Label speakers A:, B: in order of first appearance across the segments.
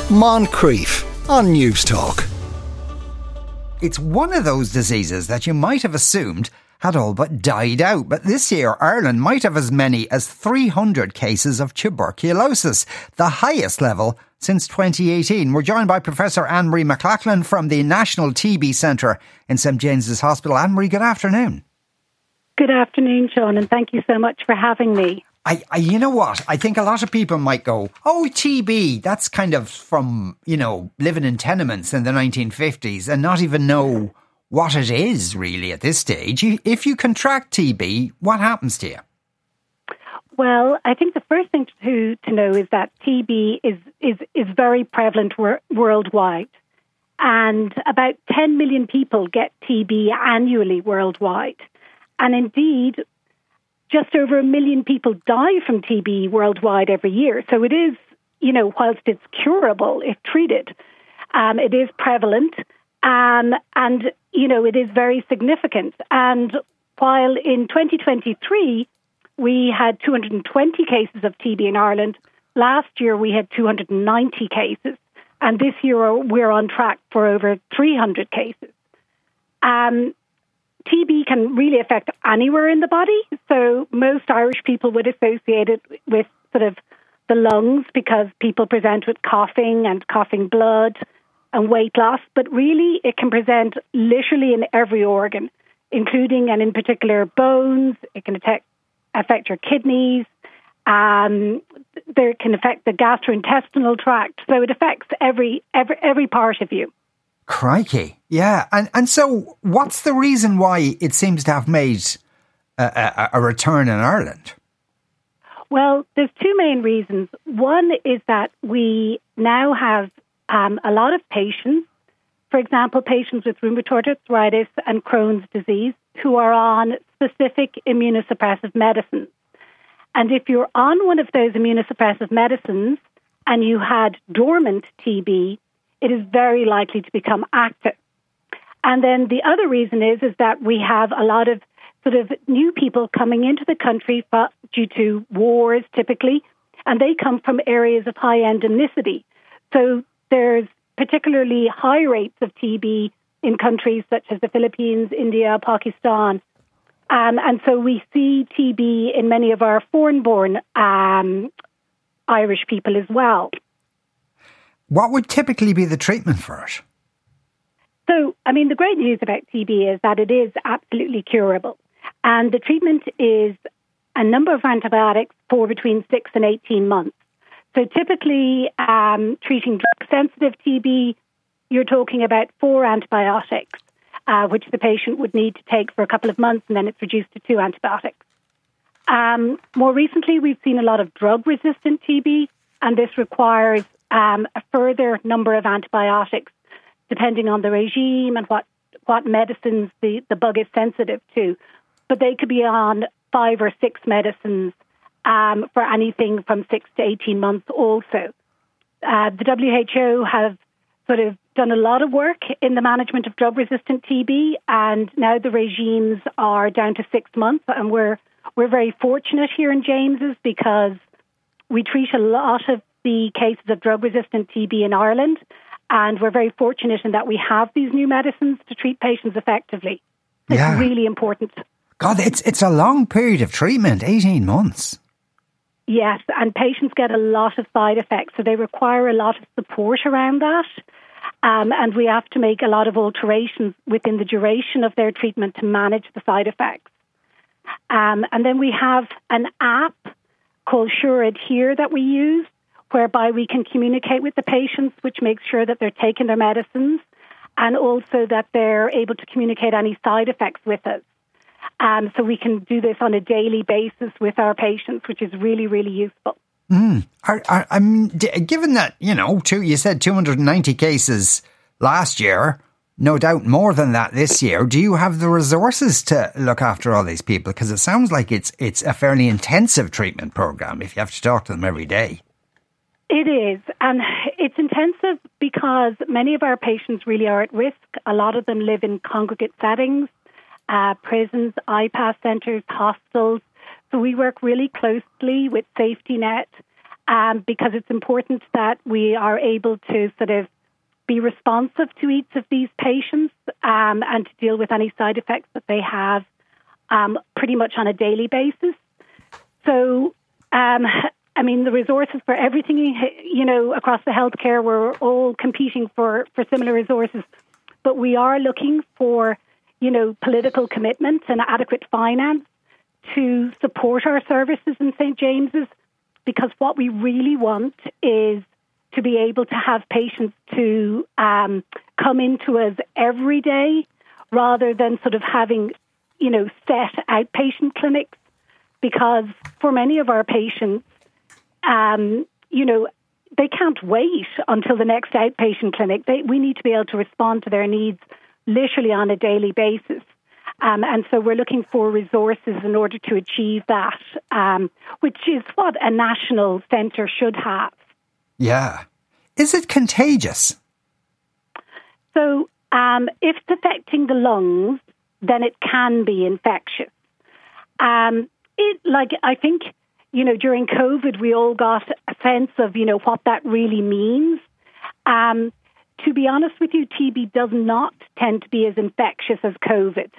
A: Moncrief on News Talk.
B: It's one of those diseases that you might have assumed had all but died out. But this year, Ireland might have as many as 300 cases of tuberculosis, the highest level since 2018. We're joined by Professor Anne-Marie McLachlan from the National TB Centre in St James's Hospital. Anne-Marie, good afternoon.
C: Good afternoon, Sean, and thank you so much for having me.
B: You know what? I think a lot of people might go, oh, TB, that's kind of from, living in tenements in the 1950s and not even know what it is really at this stage. If you contract TB, what happens to you?
C: Well, I think the first thing to know is that TB is very prevalent worldwide. And about 10 million people get TB annually worldwide. And indeed, just over 1 million people die from TB worldwide every year. So it is, whilst it's curable if treated, it is prevalent and it is very significant. And while in 2023, we had 220 cases of TB in Ireland, last year we had 290 cases. And this year we're on track for over 300 cases. TB can really affect anywhere in the body. So most Irish people would associate it with sort of the lungs because people present with coughing and coughing blood and weight loss. But really, it can present literally in every organ, including and in particular bones. It can affect your kidneys. It can affect the gastrointestinal tract. So it affects every part of you.
B: Crikey. Yeah. And so what's the reason why it seems to have made a return in Ireland?
C: Well, there's two main reasons. One is that we now have a lot of patients, for example, patients with rheumatoid arthritis and Crohn's disease, who are on specific immunosuppressive medicines. And if you're on one of those immunosuppressive medicines and you had dormant TB, it is very likely to become active. And then the other reason is that we have a lot of sort of new people coming into the country due to wars, typically, and they come from areas of high endemicity. So there's particularly high rates of TB in countries such as the Philippines, India, Pakistan. And so we see TB in many of our foreign-born Irish people as well.
B: What would typically be the treatment for it?
C: So, the great news about TB is that it is absolutely curable. And the treatment is a number of antibiotics for between 6 and 18 months. So typically, treating drug-sensitive TB, you're talking about 4 antibiotics, which the patient would need to take for a couple of months, and then it's reduced to 2 antibiotics. More recently, we've seen a lot of drug-resistant TB, and this requires a further number of antibiotics, depending on the regime and what medicines the bug is sensitive to. But they could be on 5 or 6 medicines for anything from 6 to 18 months also. The WHO have sort of done a lot of work in the management of drug-resistant TB, and now the regimes are down to 6 months, and we're very fortunate here in James's because we treat a lot of the cases of drug-resistant TB in Ireland, and we're very fortunate in that we have these new medicines to treat patients effectively. It's really important.
B: God, it's a long period of treatment, 18 months.
C: Yes, and patients get a lot of side effects, so they require a lot of support around that. And we have to make a lot of alterations within the duration of their treatment to manage the side effects. And then we have an app called Sure Adhere that we use, whereby we can communicate with the patients, which makes sure that they're taking their medicines and also that they're able to communicate any side effects with us. So we can do this on a daily basis with our patients, which is really, really useful.
B: Given that, you said 290 cases last year, no doubt more than that this year, do you have the resources to look after all these people? Because it sounds like it's a fairly intensive treatment program if you have to talk to them every day.
C: It is, and it's intensive because many of our patients really are at risk. A lot of them live in congregate settings, prisons, IPAS centres, hostels. So we work really closely with Safety Net because it's important that we are able to sort of be responsive to each of these patients and to deal with any side effects that they have pretty much on a daily basis. So, I mean, the resources for everything, you know, across the healthcare, we're all competing for similar resources. But we are looking for, you know, political commitment and adequate finance to support our services in St. James's, because what we really want is to be able to have patients to come into us every day rather than sort of having, you know, set outpatient clinics, because for many of our patients, you know, they can't wait until the next outpatient clinic. We need to be able to respond to their needs literally on a daily basis. And so we're looking for resources in order to achieve that, which is what a national centre should have.
B: Yeah. Is it contagious?
C: So if it's affecting the lungs, then it can be infectious. I think, you know, during COVID, we all got a sense of, you know, what that really means. To be honest with you, TB does not tend to be as infectious as COVID.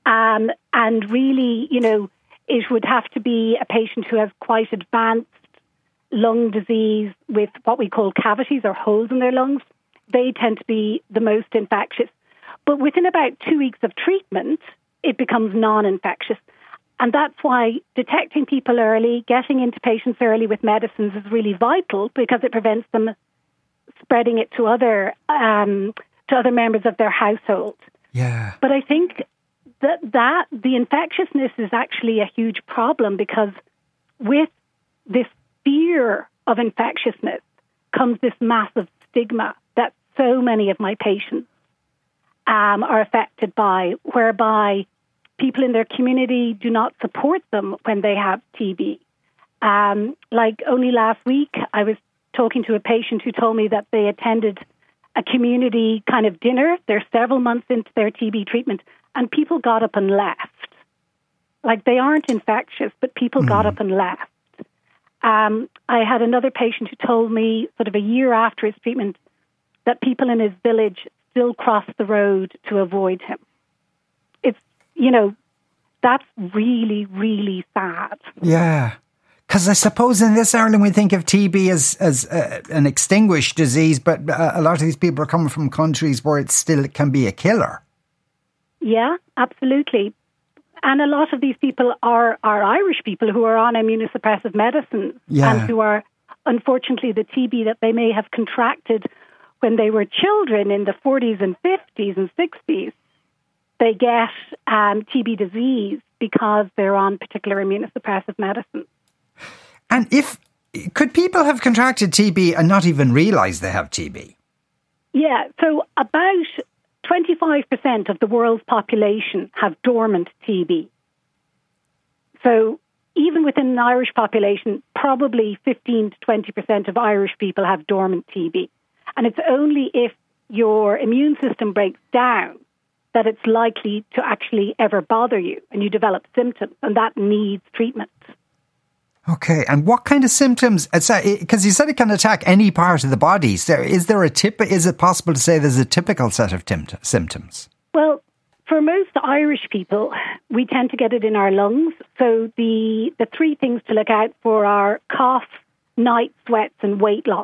C: And really, you know, it would have to be a patient who has quite advanced lung disease with what we call cavities or holes in their lungs. They tend to be the most infectious. But within about 2 weeks of treatment, it becomes non-infectious. And that's why detecting people early, getting into patients early with medicines is really vital, because it prevents them spreading it to other members of their household.
B: Yeah.
C: But I think that the infectiousness is actually a huge problem, because with this fear of infectiousness comes this massive stigma that so many of my patients are affected by, whereby people in their community do not support them when they have TB. Like only last week, I was talking to a patient who told me that they attended a community kind of dinner. They're several months into their TB treatment, and people got up and left. Like, they aren't infectious, but people got up and left. I had another patient who told me sort of a year after his treatment that people in his village still cross the road to avoid him. It's, you know, that's really, really sad.
B: Yeah. Because I suppose in this Ireland we think of TB as an extinguished disease, but a lot of these people are coming from countries where it still can be a killer. Yeah,
C: absolutely. And a lot of these people are Irish people who are on immunosuppressive medicines and who are, unfortunately, the TB that they may have contracted when they were children in the 40s and 50s and 60s. They get TB disease because they're on particular immunosuppressive medicines.
B: And could people have contracted TB and not even realise they have TB?
C: Yeah, so about 25% of the world's population have dormant TB. So even within an Irish population, probably 15 to 20% of Irish people have dormant TB. And it's only if your immune system breaks down that it's likely to actually ever bother you and you develop symptoms, and that needs treatment.
B: Okay, and what kind of symptoms? Because you said it can attack any part of the body. So is it possible to say there's a typical set of symptoms?
C: Well, for most Irish people, we tend to get it in our lungs. So the three things to look out for are cough, night sweats, and weight loss.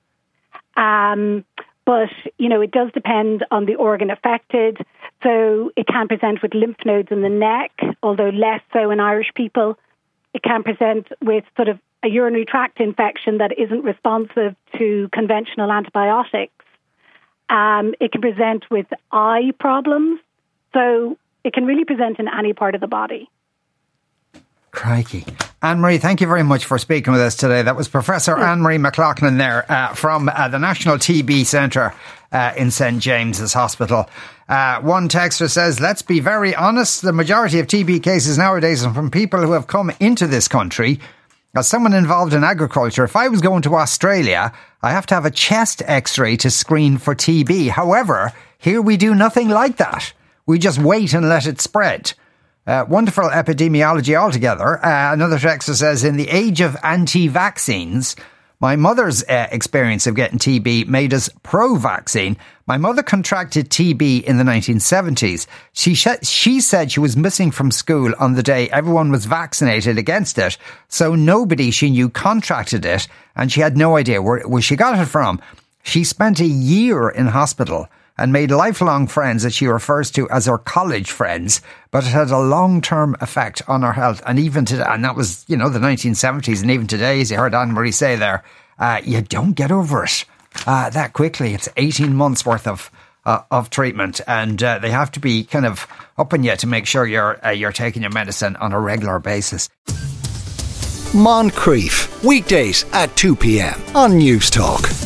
C: But, you know, it does depend on the organ affected. So it can present with lymph nodes in the neck, although less so in Irish people. It can present with sort of a urinary tract infection that isn't responsive to conventional antibiotics. It can present with eye problems. So it can really present in any part of the body.
B: Crikey. Anne-Marie, thank you very much for speaking with us today. That was Professor Anne-Marie McLaughlin there from the National TB Centre in St. James's Hospital. One texter says, let's be very honest, the majority of TB cases nowadays are from people who have come into this country. As someone involved in agriculture, if I was going to Australia, I have to have a chest x-ray to screen for TB. However, here we do nothing like that. We just wait and let it spread. Wonderful epidemiology altogether. Another texter says, in the age of anti-vaccines, My mother's experience of getting TB made us pro-vaccine. My mother contracted TB in the 1970s. She said she was missing from school on the day everyone was vaccinated against it, so nobody she knew contracted it, and she had no idea where she got it from. She spent a year in hospital and made lifelong friends that she refers to as her college friends, but it had a long-term effect on her health. And even today, and that was, the 1970s, and even today, as you heard Anne-Marie say there, you don't get over it that quickly. It's 18 months worth of treatment, and they have to be kind of up on you to make sure you're taking your medicine on a regular basis.
A: Moncrief, weekdays at 2 p.m. on News Talk.